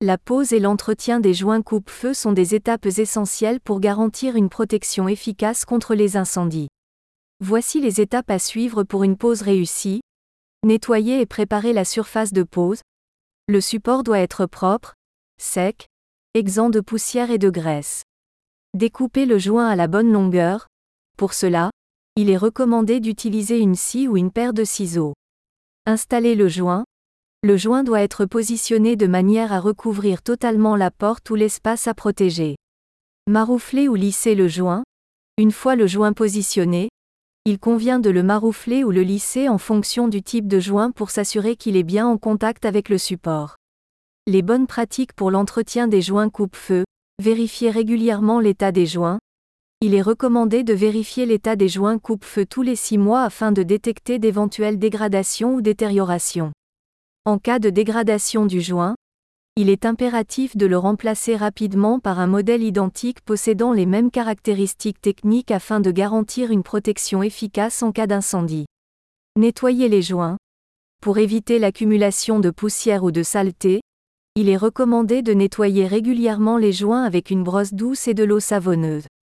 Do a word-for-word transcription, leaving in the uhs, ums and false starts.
La pose et l'entretien des joints coupe-feu sont des étapes essentielles pour garantir une protection efficace contre les incendies. Voici les étapes à suivre pour une pose réussie. Nettoyer et préparer la surface de pose. Le support doit être propre, sec, exempt de poussière et de graisse. Découper le joint à la bonne longueur. Pour cela, il est recommandé d'utiliser une scie ou une paire de ciseaux. Installer le joint. Le joint doit être positionné de manière à recouvrir totalement la porte ou l'espace à protéger. Maroufler ou lisser le joint. Une fois le joint positionné, il convient de le maroufler ou le lisser en fonction du type de joint pour s'assurer qu'il est bien en contact avec le support. Les bonnes pratiques pour l'entretien des joints coupe-feu. Vérifier régulièrement l'état des joints. Il est recommandé de vérifier l'état des joints coupe-feu tous les six mois afin de détecter d'éventuelles dégradations ou détériorations. En cas de dégradation du joint, il est impératif de le remplacer rapidement par un modèle identique possédant les mêmes caractéristiques techniques afin de garantir une protection efficace en cas d'incendie. Nettoyer les joints. Pour éviter l'accumulation de poussière ou de saleté, il est recommandé de nettoyer régulièrement les joints avec une brosse douce et de l'eau savonneuse.